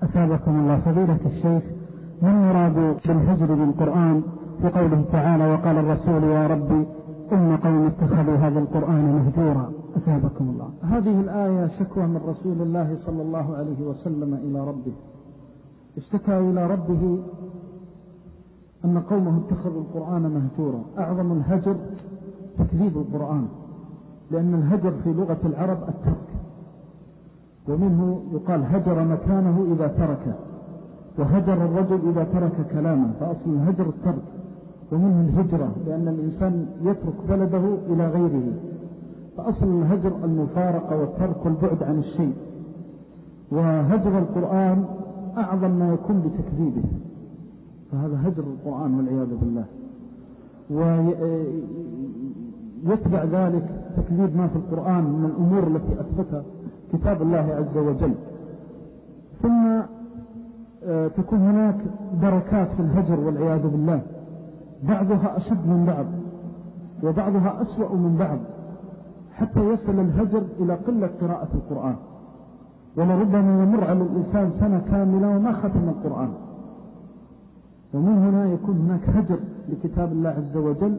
أثابكم الله. فضيلة الشيخ، ما المراد بالهجر بالقرآن في قوله تعالى وقال الرسول يا ربي إن قوم اتخذوا هذا القرآن مهجورا؟ أثابكم الله. هذه الآية شكوى من رسول الله صلى الله عليه وسلم إلى ربه، اشتكى إلى ربه أن قومه اتخذوا القرآن مهجورا. أعظم الهجر تكذيب القرآن، لأن الهجر في لغة العرب الترك، ومنه يقال هجر مكانه إذا تركه، وهجر الرجل إذا ترك كلامه، فأصل الهجر الترك، ومنه الهجرة لأن الإنسان يترك بلده إلى غيره، فأصل الهجر المفارقة والترك والبعد عن الشيء. وهجر القرآن أعظم ما يكون بتكذيبه، فهذا هجر القرآن والعياذ بالله. ويتبع ذلك تكذيب ما في القرآن من الأمور التي أثبتها كتاب الله عز وجل. ثم تكون هناك دركات في الهجر والعياذ بالله، بعضها أشد من بعض وبعضها أسوأ من بعض، حتى يصل الهجر إلى قلة قراءة القرآن، ولربما يمر على الإنسان سنة كاملة وما ختم القرآن. ومن هنا يكون هناك هجر لكتاب الله عز وجل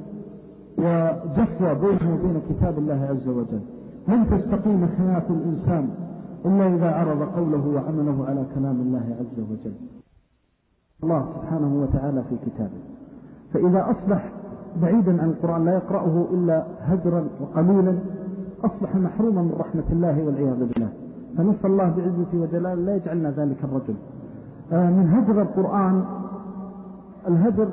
وجفوة بينه وبين كتاب الله عز وجل. لن تستقيم حياة الإنسان إلا إذا عرض قوله وعمله على كلام الله عز وجل. الله سبحانه وتعالى في كتابه، فإذا أصبح بعيدا عن القرآن لا يقرأه إلا هجرا وقليلا أصبح محروما من رحمة الله والعياذ بالله. فنسأل الله بعزته وجلاله لا يجعلنا ذلك الرجل. من هجر القرآن، الهجر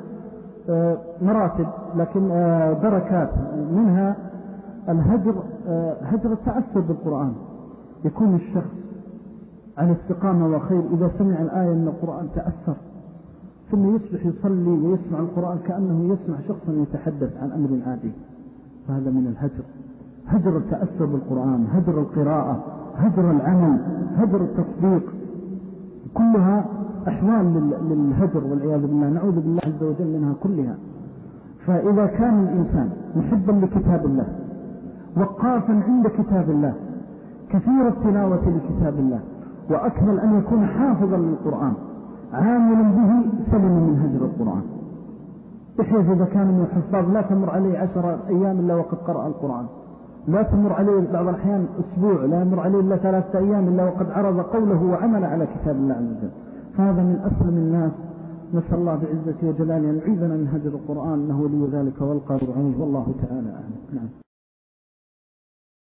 مراتب لكن دركات، منها الهجر هجر التأثر بالقرآن، يكون الشخص على استقامة وخير إذا سمع الآية من القرآن تأثر، ثم يصبح يصلي ويسمع القرآن كأنه يسمع شخصا يتحدث عن أمر عادي، فهذا من الهجر. هجر التأثر بالقرآن، هجر القراءة، هجر العمل، هجر التطبيق، كلها أحوال للهجر والعياذ بالله، نعوذ بالله عز وجل منها كلها. فإذا كان الإنسان محبا لكتاب الله، وقافا عند كتاب الله، كثير التلاوة لكتاب الله، وأكمل أن يكون حافظا للقرآن عاملا به، سلم من هجر القرآن، بحيث إذا كان من الحفاظ لا تمر عليه 10 أيام إلا وقد قرأ القرآن، لا تمر عليه بعض الأحيان أسبوع، لا يمر عليه إلا 3 أيام إلا وقد عرض قوله وعمل على كتاب الله عز وجل، فهذا من أسلم الناس. نسأل الله بعزته وجلاله أن يعيذنا من هجر القرآن، إنه ولي ذلك والقادر عليه، والله تعالى أعلم. نعم.